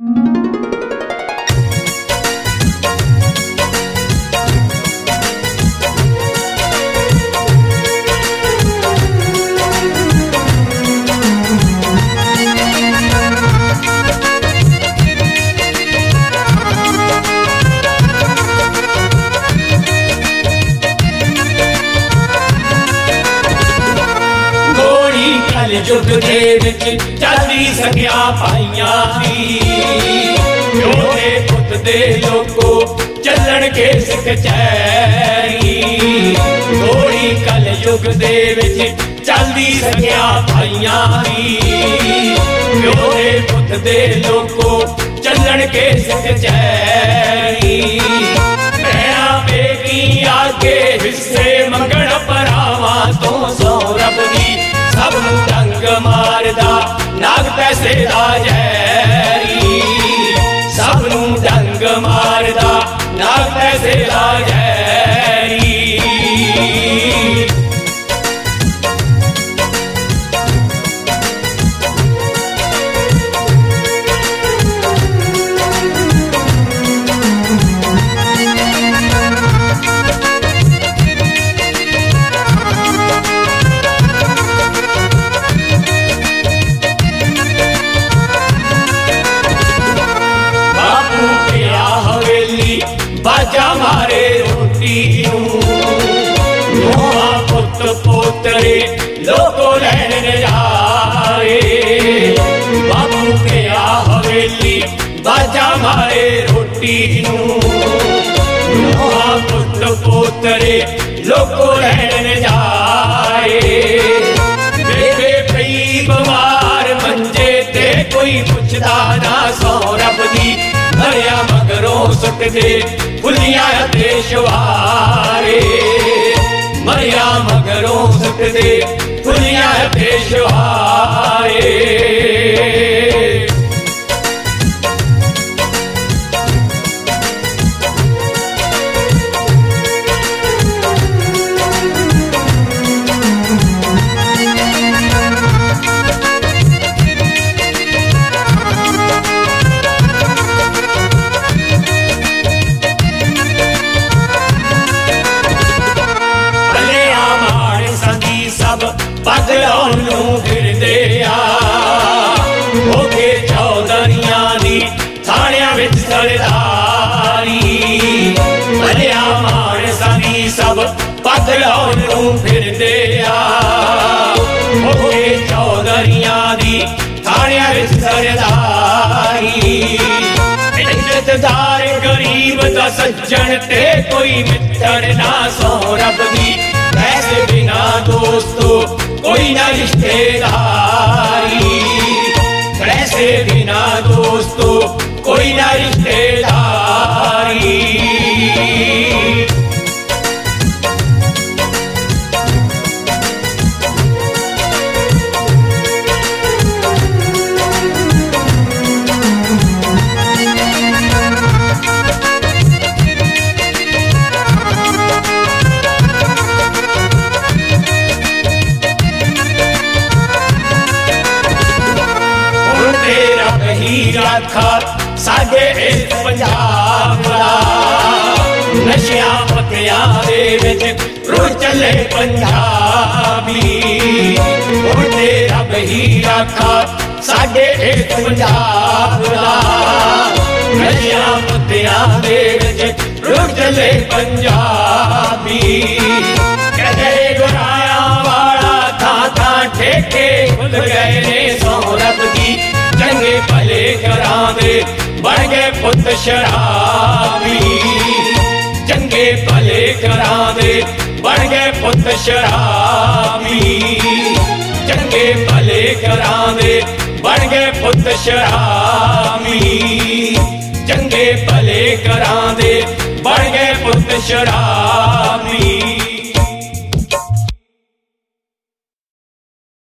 जुग दे विच चलदी सकिया भाइयां दी जोड़े पुत दे लोगो चलन के सिख चैरी थोड़ी कल युग दे विच चलदी सकिया भाइयां दी जोड़े पुत दे लोगो चलन के सिख चैरी भैणा बेटी आगे हिस्से मंगण भरावां तो सौ रब दी सब डंग मारदा नाग पैसे दा जैरी सब डंग मारदा नाग पैसे दा जैरी बाजा मारे रोटी नूहा पुत पोतरे लोगो लैन नजारे बाबू के आ हवेली बाजा मारे रोटी नूहा पुत पोतरे लोगो लैन नजारे बेबे पई बीमार मंजे ते कोई पुछदा ना सौ रब दी भरिया मगरों सुट दे फुलिया पेशवारे मरिया मगरों सुट दे फुलिया पेशवारे पगलों फिरदे होके चौधरियां दी थाणियां विच सरदारी भलिया मानसा दी सब पगलों फिरदे होके चौधरियां दी थाणियां विच सरदारी इज्जतदार गरीब दा सज्जन ते कोई मित्र ना सौ रब दी पैसे बिना दोस्तों कोई ना रिश्तेदारी पैसे बिना दोस्तों कोई ना रिश्तेदारी रखा साडे इस पंजाब दा नशियां पत्तियां दे विच रुल चले पंजाबी हुण तेरा बही रखा साडे इस पंजाब दा नशियां पत्तियां दे विच रुल चले पंजाबी कदे गुराया वाला था ठेके खुल गए ने सौ रब दी चंगे भले घरां दे बन गए पुत शराबी चंगे भले घरां दे बन गए पुत शराबी चंगे भले घरां दे बन गए पुत शराबी चंगे भले घरां दे बन गए पुत शराबी